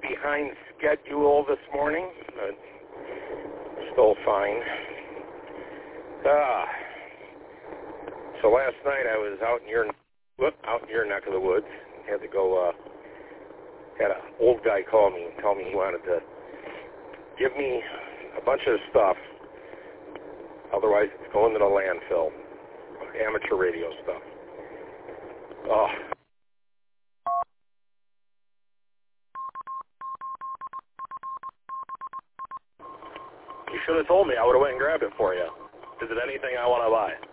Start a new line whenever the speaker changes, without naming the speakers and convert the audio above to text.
behind schedule this morning, but still fine. So last night I was out in your neck of the woods. Had to go. Had an old guy call me and tell me he wanted to give me a bunch of stuff. Otherwise, it's going to the landfill. Amateur radio stuff. Oh.
You should have told me. I would have went and grabbed it for you. Is it anything I want to buy?